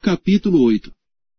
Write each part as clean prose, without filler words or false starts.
Capítulo 8.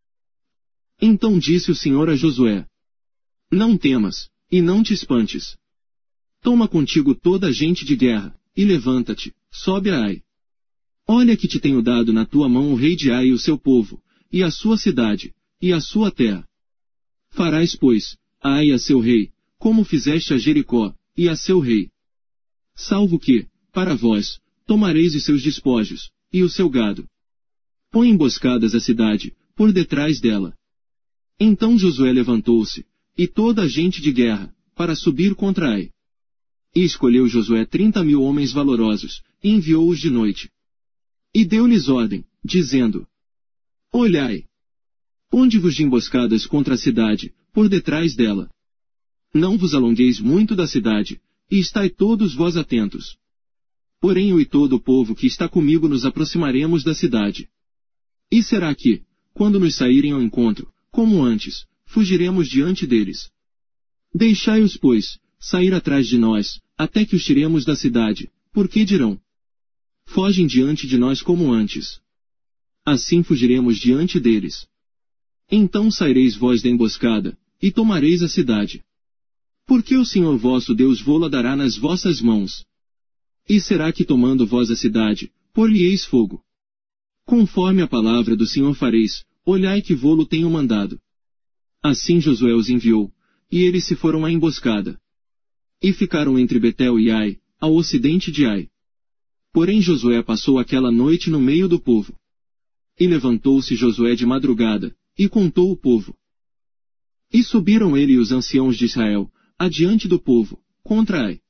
Então disse o Senhor a Josué: Não temas, e não te espantes. Toma contigo toda a gente de guerra, e levanta-te, sobe a Ai. Olha que te tenho dado na tua mão o rei de Ai e o seu povo, e a sua cidade, e a sua terra. Farás, pois, a Ai a seu rei, como fizeste a Jericó, e a seu rei. Salvo que, para vós, tomareis os seus despojos, e o seu gado. Põe emboscadas a cidade, por detrás dela. Então Josué levantou-se, e toda a gente de guerra, para subir contra Ai. E escolheu Josué 30.000 homens valorosos, e enviou-os de noite. E deu-lhes ordem, dizendo: Olhai! Ponde-vos de emboscadas contra a cidade, por detrás dela. Não vos alongueis muito da cidade, e estai todos vós atentos. Porém eu e todo o povo que está comigo nos aproximaremos da cidade. E será que, quando nos saírem ao encontro, como antes, fugiremos diante deles. Deixai-os, pois, sair atrás de nós, até que os tiremos da cidade, porque dirão: Fogem diante de nós como antes. Assim fugiremos diante deles. Então saireis vós da emboscada, e tomareis a cidade. Porque o Senhor vosso Deus vô-la dará nas vossas mãos. E será que tomando vós a cidade, por-lhe-eis fogo? Conforme a palavra do Senhor fareis, olhai que vô-lo tenho mandado. Assim Josué os enviou, e eles se foram à emboscada. E ficaram entre Betel e Ai, ao ocidente de Ai. Porém Josué passou aquela noite no meio do povo. E levantou-se Josué de madrugada, e contou o povo. E subiram ele e os anciãos de Israel, adiante do povo, contra Ai.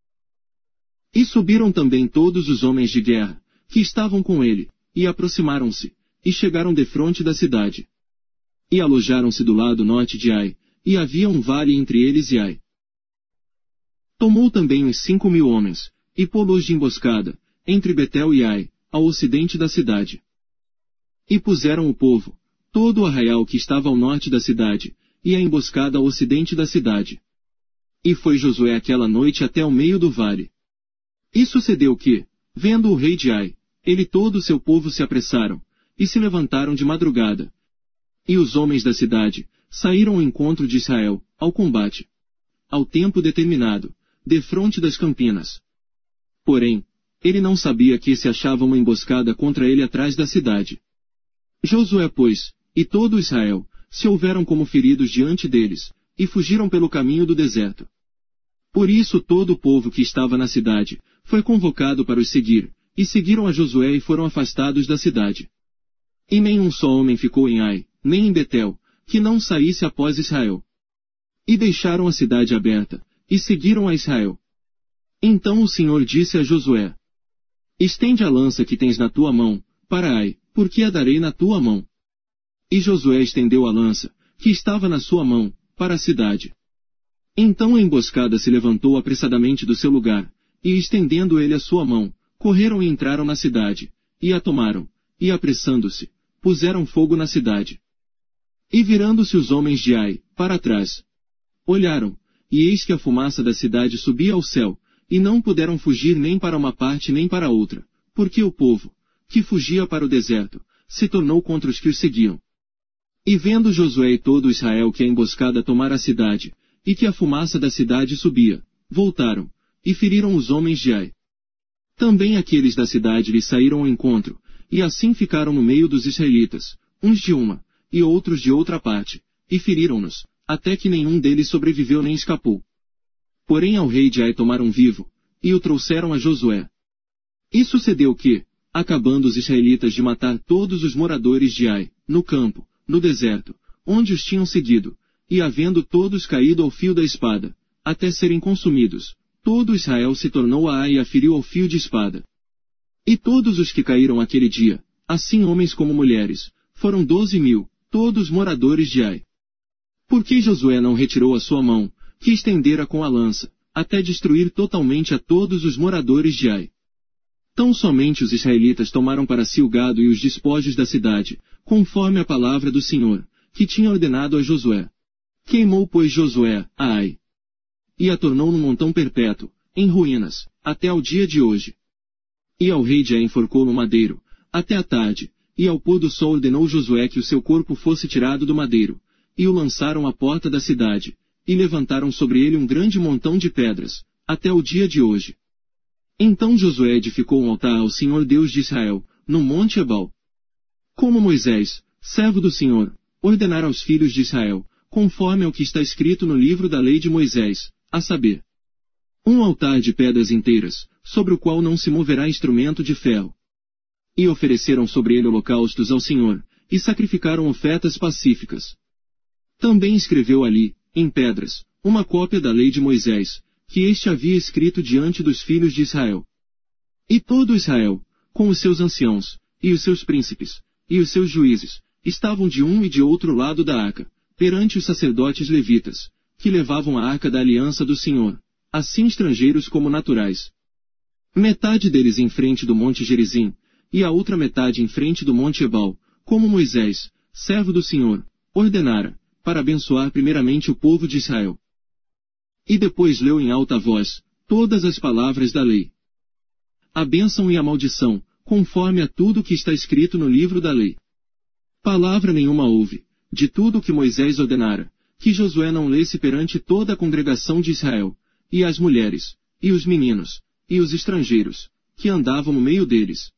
E subiram também todos os homens de guerra, que estavam com ele, e aproximaram-se, e chegaram defronte da cidade. E alojaram-se do lado norte de Ai, e havia um vale entre eles e Ai. Tomou também uns 5.000 homens, e pô-los de emboscada, entre Betel e Ai, ao ocidente da cidade. E puseram o povo, todo o arraial que estava ao norte da cidade, e a emboscada ao ocidente da cidade. E foi Josué aquela noite até ao meio do vale. E sucedeu que, vendo o rei de Ai, ele e todo o seu povo se apressaram, e se levantaram de madrugada. E os homens da cidade saíram ao encontro de Israel, ao combate. Ao tempo determinado, defronte das campinas. Porém, ele não sabia que se achava uma emboscada contra ele atrás da cidade. Josué, pois, e todo Israel, se houveram como feridos diante deles, e fugiram pelo caminho do deserto. Por isso todo o povo que estava na cidade, foi convocado para os seguir, e seguiram a Josué e foram afastados da cidade. E nenhum só homem ficou em Ai, nem em Betel, que não saísse após Israel. E deixaram a cidade aberta, e seguiram a Israel. Então o Senhor disse a Josué: Estende a lança que tens na tua mão, para Ai, porque a darei na tua mão. E Josué estendeu a lança, que estava na sua mão, para a cidade. Então a emboscada se levantou apressadamente do seu lugar, e estendendo ele a sua mão, correram e entraram na cidade, e a tomaram, e apressando-se, puseram fogo na cidade. E virando-se os homens de Ai, para trás, olharam, e eis que a fumaça da cidade subia ao céu, e não puderam fugir nem para uma parte nem para outra, porque o povo, que fugia para o deserto, se tornou contra os que os seguiam. E vendo Josué e todo Israel que a emboscada tomara a cidade, e que a fumaça da cidade subia, voltaram, e feriram os homens de Ai. Também aqueles da cidade lhes saíram ao encontro, e assim ficaram no meio dos israelitas, uns de uma, e outros de outra parte, e feriram-nos, até que nenhum deles sobreviveu nem escapou. Porém ao rei de Ai tomaram vivo, e o trouxeram a Josué. E sucedeu que, acabando os israelitas de matar todos os moradores de Ai, no campo, no deserto, onde os tinham seguido, e havendo todos caído ao fio da espada, até serem consumidos, todo Israel se tornou a Ai e a feriu ao fio de espada. E todos os que caíram aquele dia, assim homens como mulheres, foram 12.000, todos moradores de Ai. Porque Josué não retirou a sua mão, que estendera com a lança, até destruir totalmente a todos os moradores de Ai. Tão somente os israelitas tomaram para si o gado e os despojos da cidade, conforme a palavra do Senhor, que tinha ordenado a Josué. Queimou, pois, Josué a Ai, e a tornou num montão perpétuo, em ruínas, até ao dia de hoje. E ao rei de Ai enforcou no madeiro, até a tarde, E ao pôr do sol ordenou Josué que o seu corpo fosse tirado do madeiro, e o lançaram à porta da cidade, e levantaram sobre ele um grande montão de pedras, até o dia de hoje. Então Josué edificou um altar ao Senhor Deus de Israel, no monte Ebal. Como Moisés, servo do Senhor, ordenara aos filhos de Israel, conforme ao que está escrito no livro da lei de Moisés, a saber, um altar de pedras inteiras, sobre o qual não se moverá instrumento de ferro. E ofereceram sobre ele holocaustos ao Senhor, e sacrificaram ofertas pacíficas. Também escreveu ali, em pedras, uma cópia da lei de Moisés, que este havia escrito diante dos filhos de Israel. E todo Israel, com os seus anciãos, e os seus príncipes, e os seus juízes, estavam de um e de outro lado da arca, perante os sacerdotes levitas, que levavam a arca da aliança do Senhor, assim estrangeiros como naturais. Metade deles em frente do monte Gerizim, e a outra metade em frente do monte Ebal, como Moisés, servo do Senhor, ordenara, para abençoar primeiramente o povo de Israel. E depois leu em alta voz todas as palavras da lei. A bênção e a maldição, conforme a tudo que está escrito no livro da lei. Palavra nenhuma houve, de tudo o que Moisés ordenara, que Josué não lesse perante toda a congregação de Israel, e as mulheres, e os meninos, e os estrangeiros, que andavam no meio deles.